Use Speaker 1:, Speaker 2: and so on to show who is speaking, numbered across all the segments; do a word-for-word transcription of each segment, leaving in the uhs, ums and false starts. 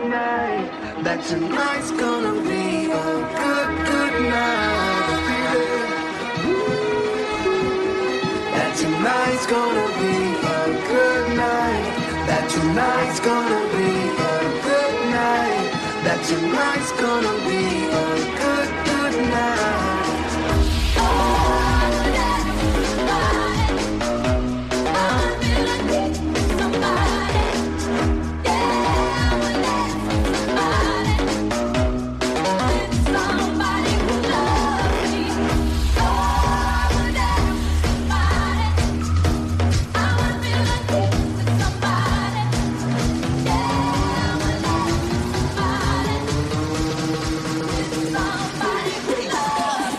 Speaker 1: night. That tonight's gonna be a good, good night. I feel it. That tonight's gonna be a good night. That tonight's gonna be a good night. That tonight's gonna be a good, good night.
Speaker 2: Somebody who loves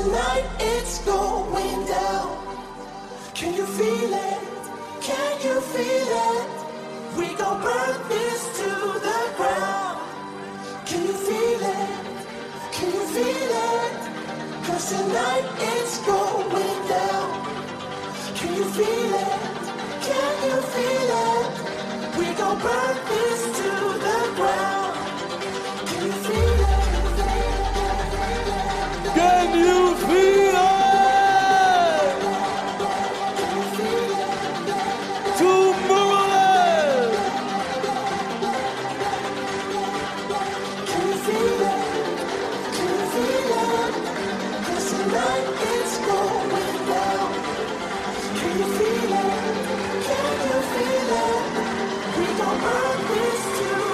Speaker 1: tonight it's going down. Can you feel it? Can you feel it? We gon' burn this to the ground. Can you feel it? Can you feel it? 'Cause tonight it's going down. Can you feel it? Can you feel it? We gon' burn this to the ground. Can you feel it?
Speaker 2: Can you feel it? Tomorrowland!
Speaker 1: Can you feel it? Can you feel it? 'Cause tonight it's going down. Can you feel it? Can you feel it? We gon' burn this to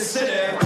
Speaker 1: city.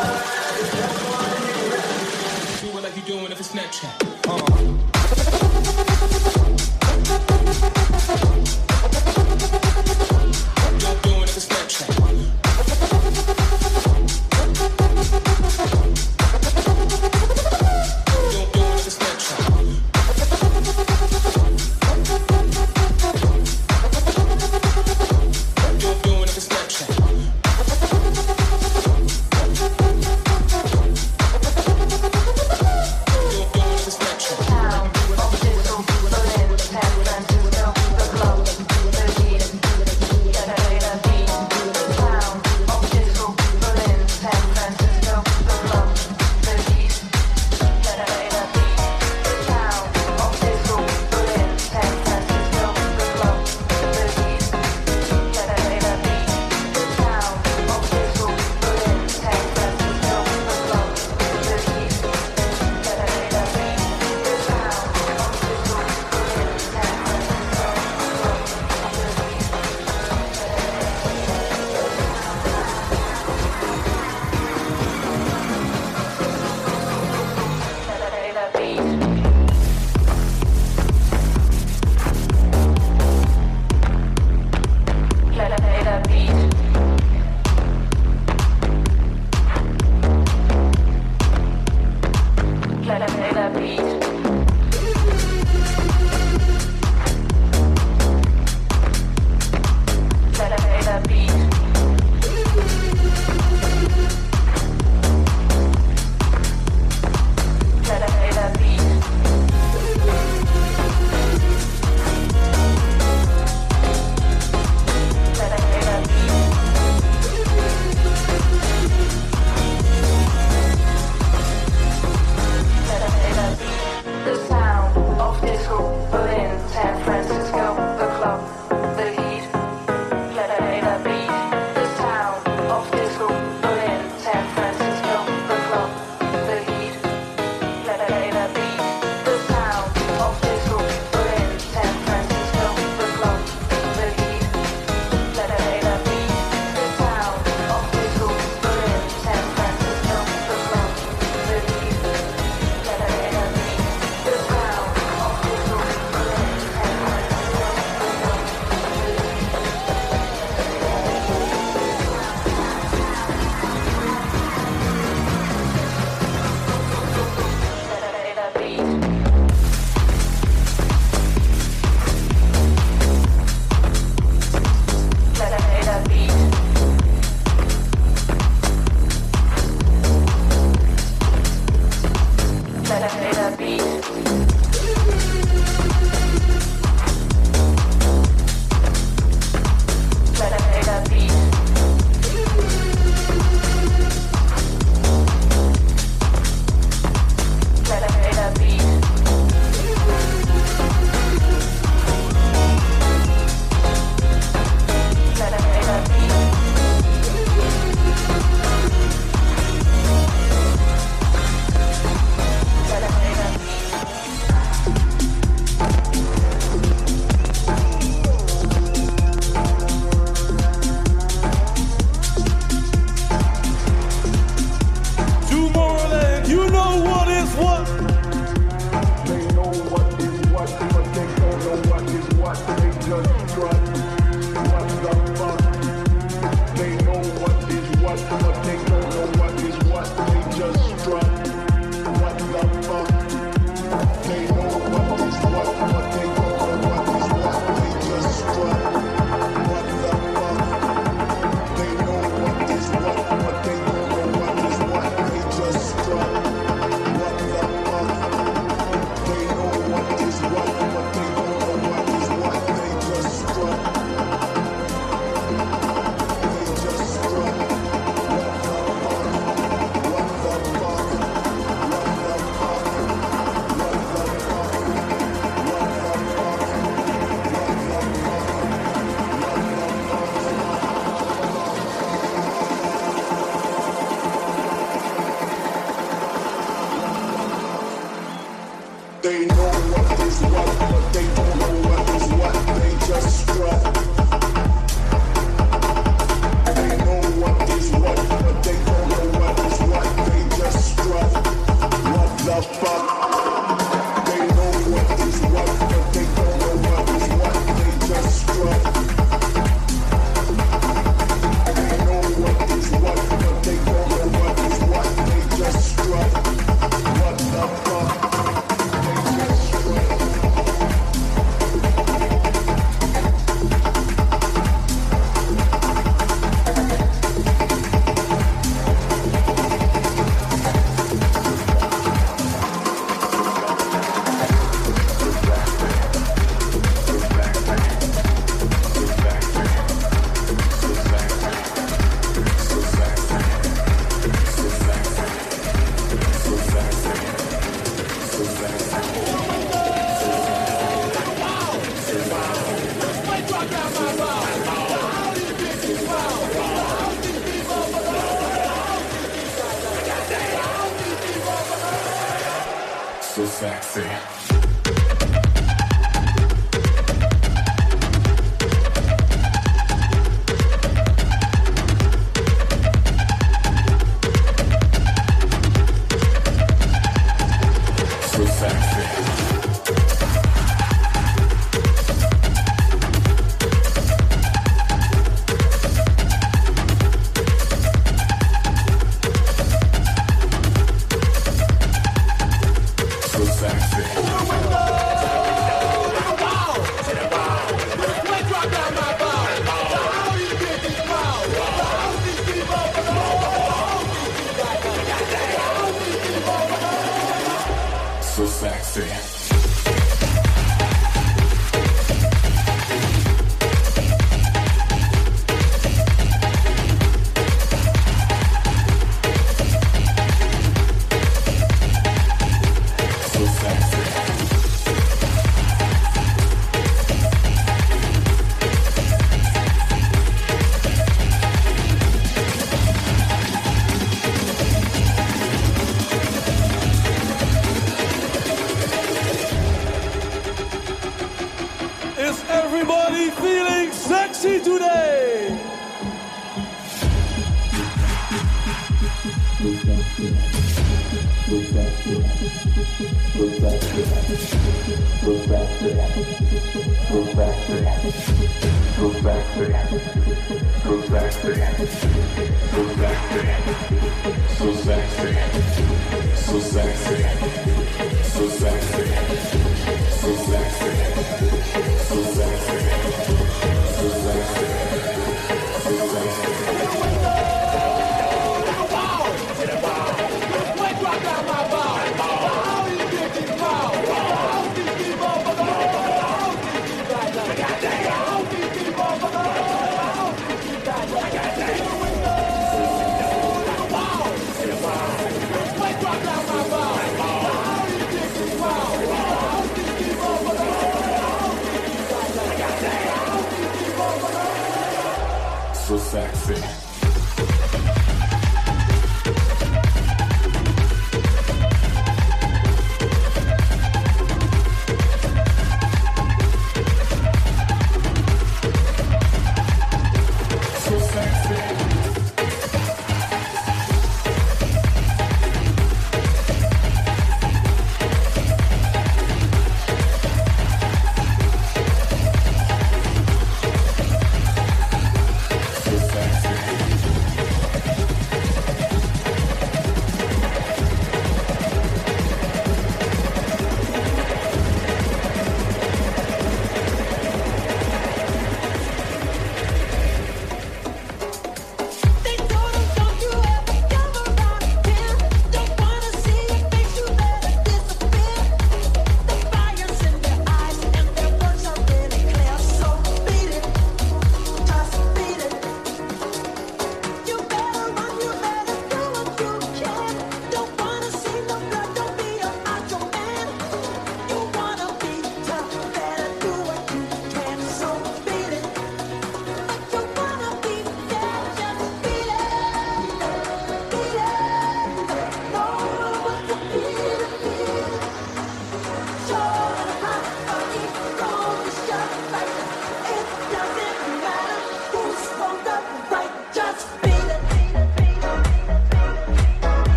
Speaker 3: Snapchat. Uh.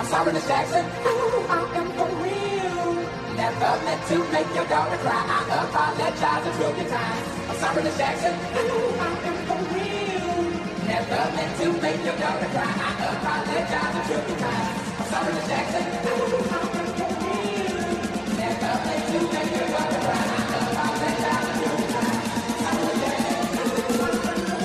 Speaker 1: I'm sorry, Miss Jackson. Ooh, I am for real. Never meant to make your daughter cry. I apologize a trillion times. I'm sorry, Miss Jackson. Ooh, I am for real. Never meant to make your daughter cry. I apologize a trillion times. I'm sorry, Miss Jackson. Ooh, I am for real. Never meant to make your daughter cry. I apologize a trillion times. I'm sorry, Miss Jackson. Ooh, I am for real.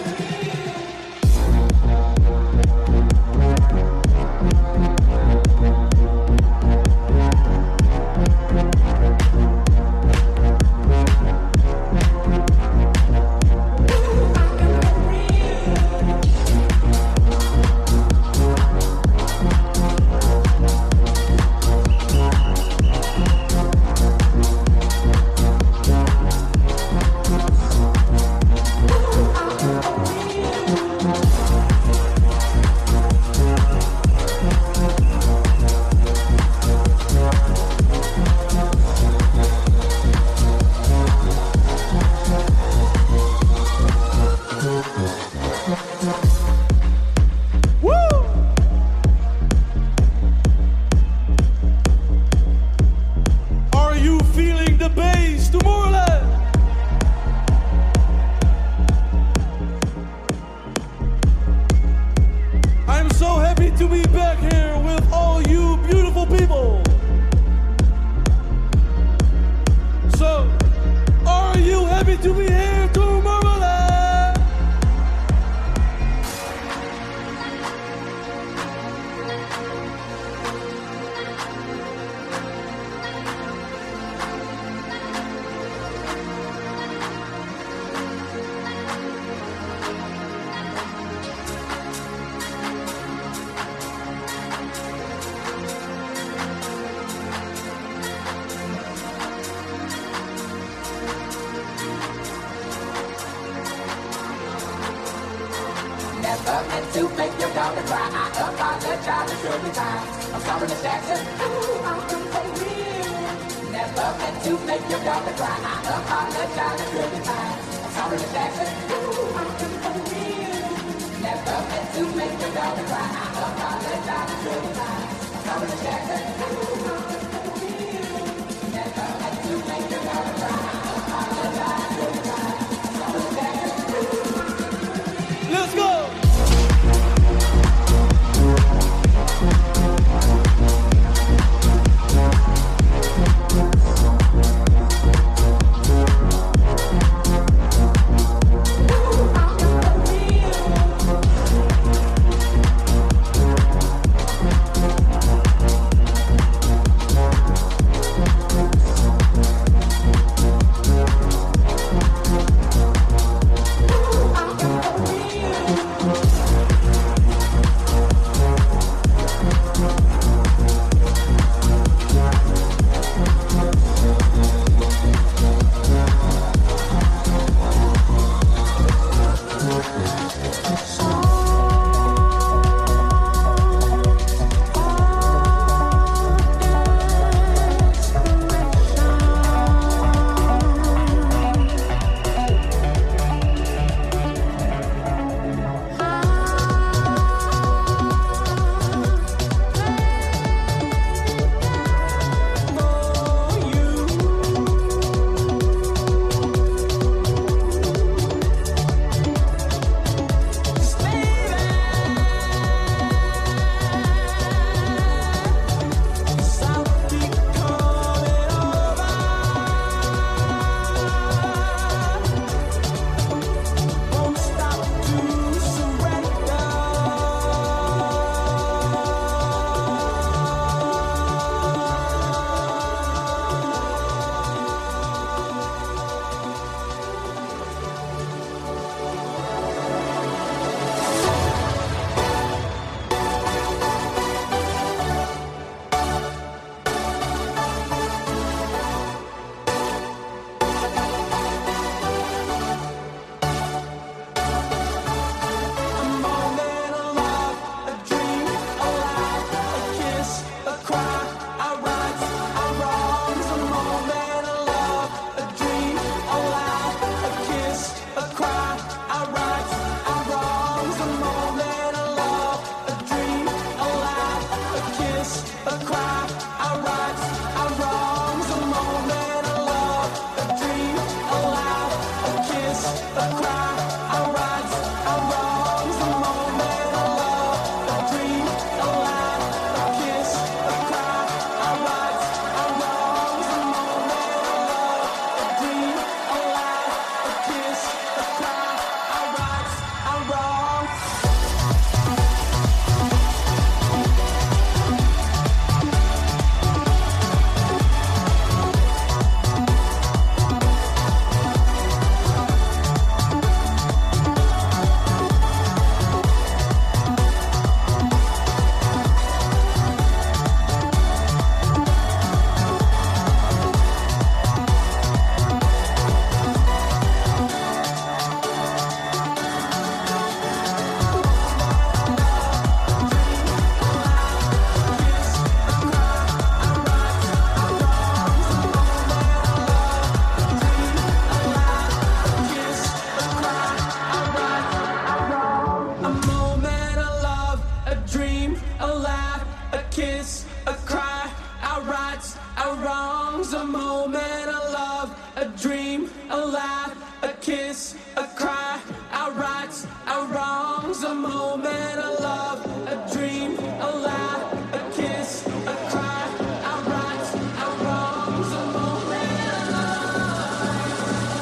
Speaker 1: dream, a laugh, a kiss, a cry, our rights, our wrongs, a moment, a love, a dream, a laugh, a kiss, a cry, our rights, our wrongs, a moment, a love.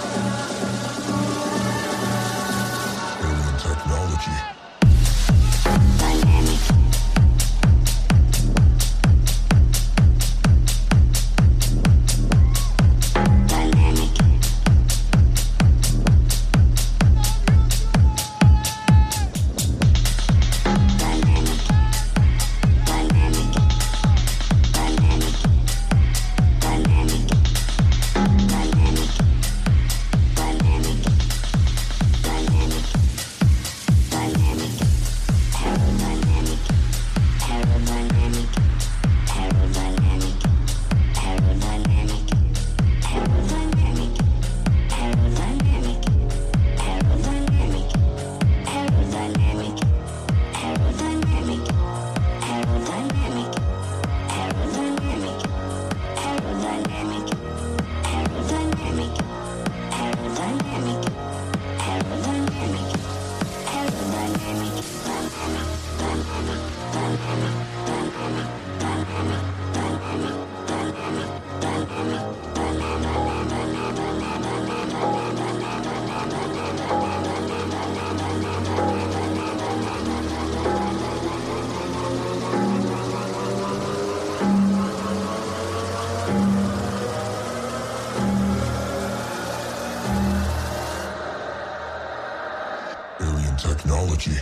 Speaker 3: Alien technology.
Speaker 4: Dynamic.
Speaker 3: Technology.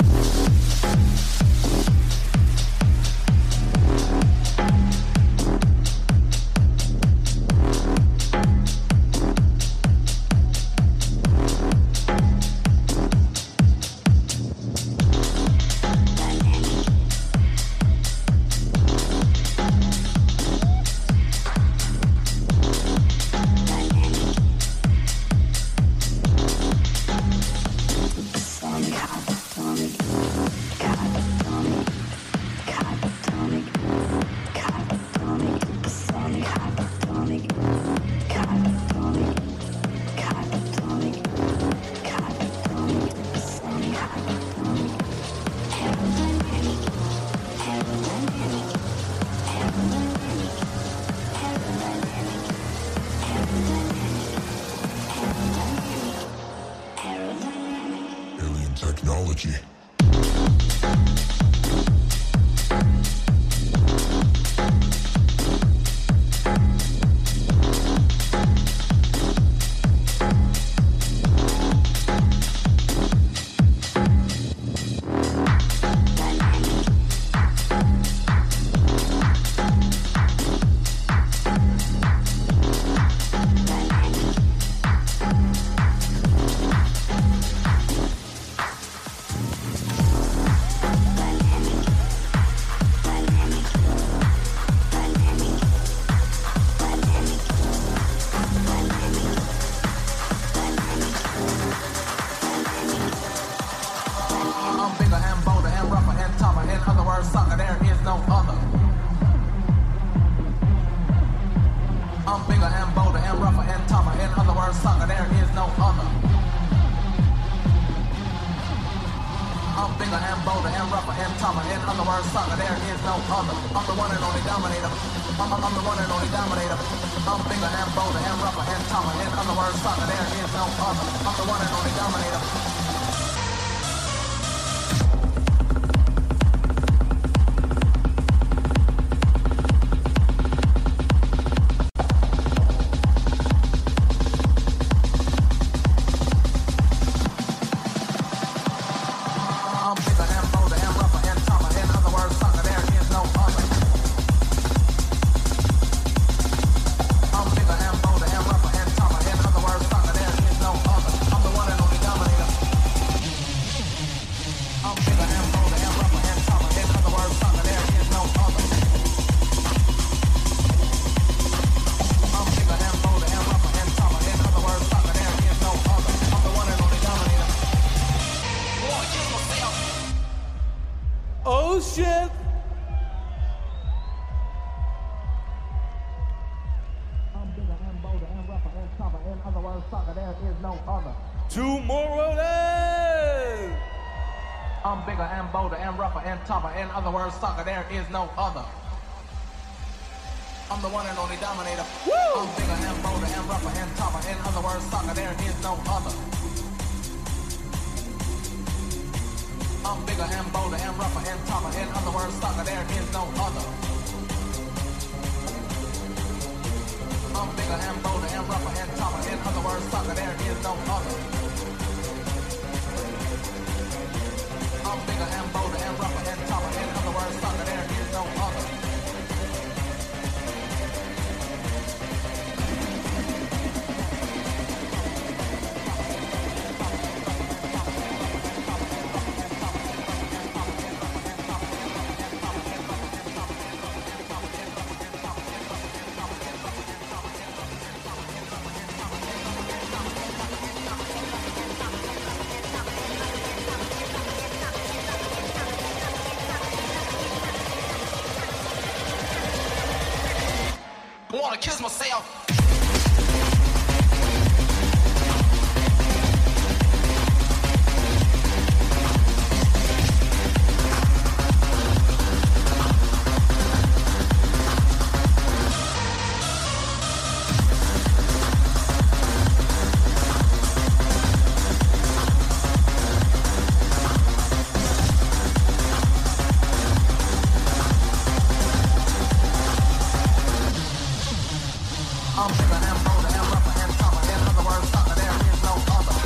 Speaker 3: Technology.
Speaker 5: I'm the one and only dominator.
Speaker 4: there is no other.
Speaker 2: Tomorrowland!
Speaker 4: I'm bigger and bolder and rougher and tougher. In other words, sucker, there is no other. I'm the one and only dominator. Woo! I'm bigger and bolder and rougher and tougher. In other words, sucker, there is no other. I'm bigger and bolder and rougher and tougher. In other words, sucker, there is no other. I'm bigger and bolder and rougher and tougher. In other words, sucker, there is no other. I'm bigger and bolder and rougher and tougher. In other words, sucker, there is no other. I wanna kiss myself. I'm bigger and bolder and rougher and tougher. In other words, sucker, there is no other.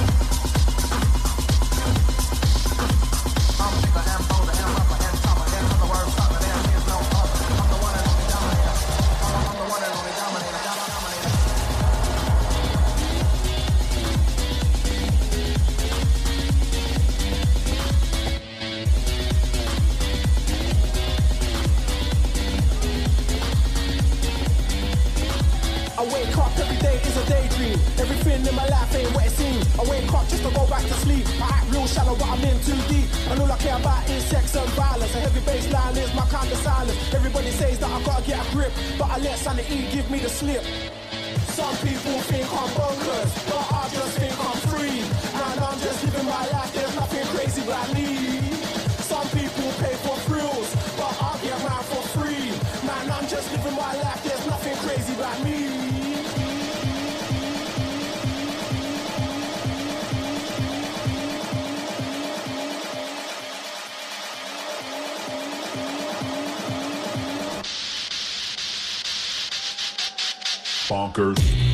Speaker 4: I'm bigger and bolder and rougher and tougher. In other words, sucker, there is no other. I'm the one and only dominator. I'm the one and only dominator. Dominator.
Speaker 5: I wake up every day is a daydream. Everything in my life ain't what it seems. I wake up just to go back to sleep. I act real shallow but I'm in too deep. And all I care about is sex and violence. A heavy bass line is my kind of silence. Everybody says that I gotta get a grip, but I let sanity give me the slip. Some people think I'm bonkers, but I just think I'm free. And I'm just living my life, there's nothing crazy about me. Some people pay for thrills, but I get mine for free. Man, I'm just living my life, there's nothing crazy about me.
Speaker 3: Bonkers.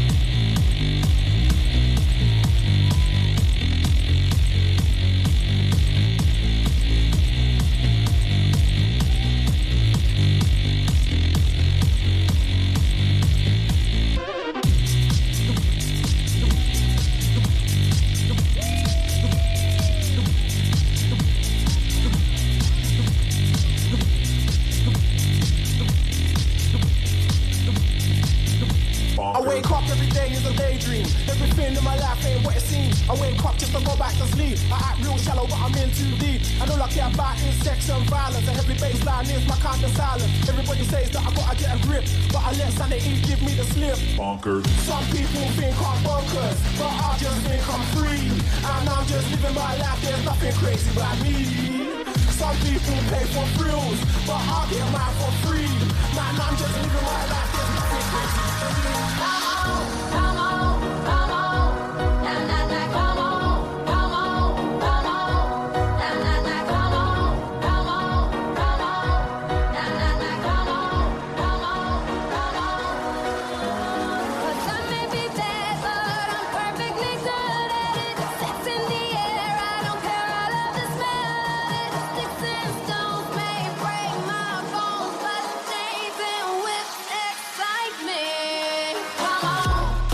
Speaker 5: I wake up every day is a daydream. Everything in my life ain't what it seems. I wake up just to go back to sleep. I act real shallow but I'm in too deep. And all I care about is sex and violence. A heavy bass line is my kind of silence. Everybody says that I gotta get a grip, but I let sanity give me the slip.
Speaker 3: Bonkers.
Speaker 5: Some people think I'm bonkers, but I just think I'm free. And I'm just living my life, there's nothing crazy about me. Some people pay for thrills, but I get mine for free. Man, I'm just living my life, there's nothing crazy about me.
Speaker 6: Come on, come on, na na na, come on, come on, come on, na na na, come on, come on, come on, na na na, come on, come on, come on. 'Cause I may be bad, but I'm perfectly good at it. Sex in the air, I don't care, I love the smell of it. Sticks and stones may break my bones, but they been with excitement. Come on.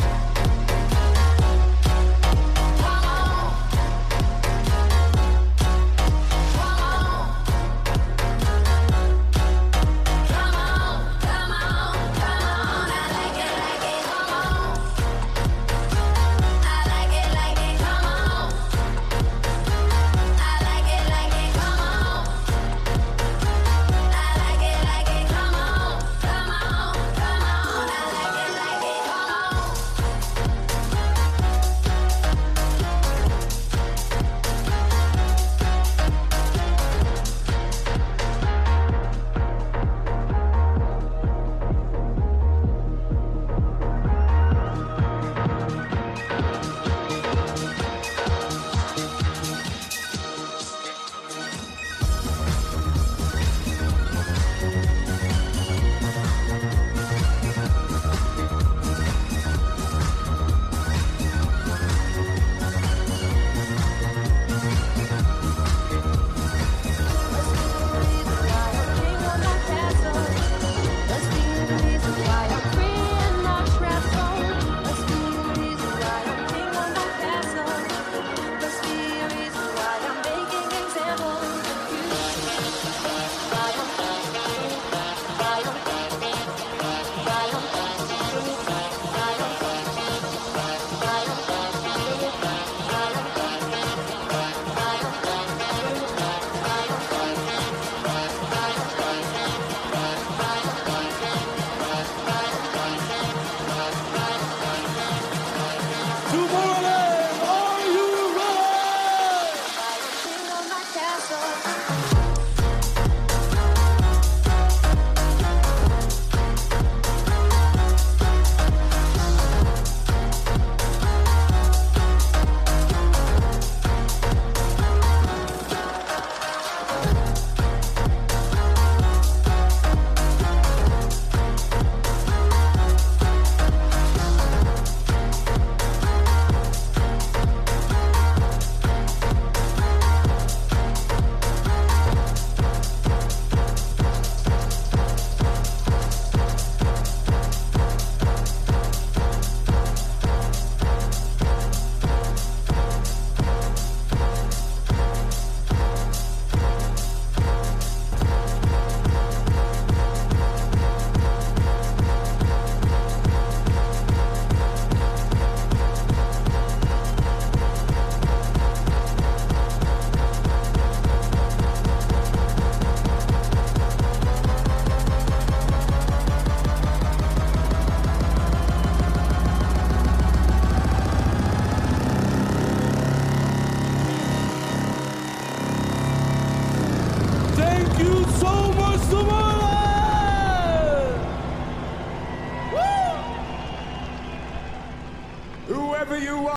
Speaker 2: wherever you are.